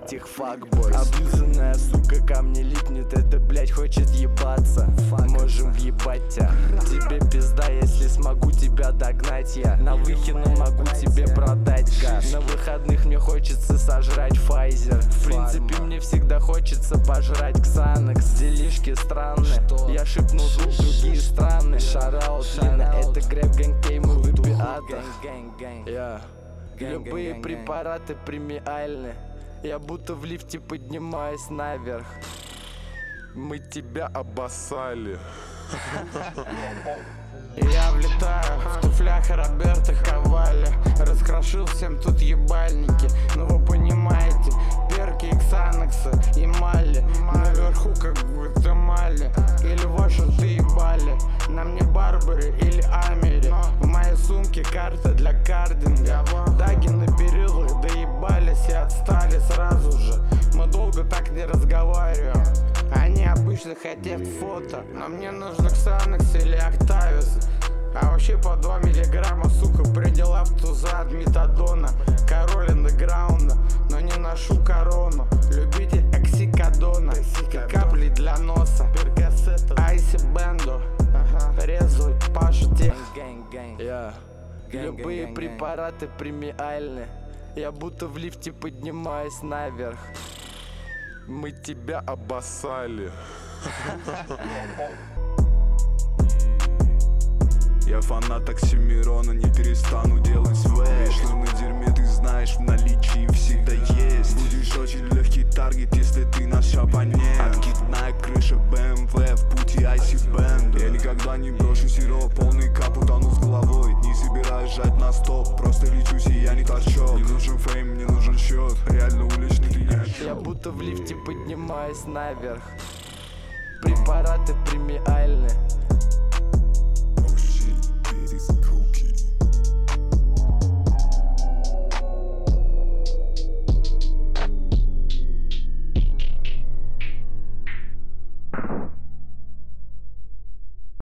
этих факбойс. Облизанная сука ко мне липнет, это, блять, хочет ебаться. Можем въебать тебя. Тебе пизда, если смогу тебя догнать я. На Выхино могу тебе продать газ. На выходных мне хочется сожрать Pfizer. В принципе, мне всегда хочется пожрать Ксанакс. Делишки странные, я шепну зуб, другие страны. Шараут, Лина, это Грэб Гэнг, мы выпиата. Любые препараты премиальны. Я будто в лифте поднимаюсь наверх. Мы тебя обоссали. Я влетаю в туфлях Роберто Кавалли. Раскрошил всем тут ебальники. Ну вы понимаете, перки, Ксанакса и Малли. Наверху как в Гватемале. Или Вашингтон ебали. На мне Барбари или Амери. В моей сумке карта для кардинга. Даги на перилах доебались и отстали сразу же. Мы долго так не разговариваем. Они обычно хотят фото, но мне нужно Ксанакс или Октавиус. А вообще по 2 миллиграмма, сука, предела в туза от метадона. Король андеграунда, но не ношу корону. Любитель оксикодона, капли для носа. Айси Бендо, резают Пашу тех. Любые препараты премиальны. Я будто в лифте поднимаюсь наверх. Мы тебя обоссали. Я фанат Оксимирона, не перестану делать свэк. Вечно на дерьме, ты знаешь, в наличии всегда есть. Будешь очень легкий таргет, если ты наш абонент. Откидная крыша BMW, в пути Айси Бенда. Я никогда не брошу сироп, полный кап, утону с головой. Не собираюсь жать на стоп, просто лечусь и я не торчок. Не нужен фейм, мне нужен счет, реально уличный ты ни о чем. Я будто в лифте поднимаюсь наверх. Препараты премиальны.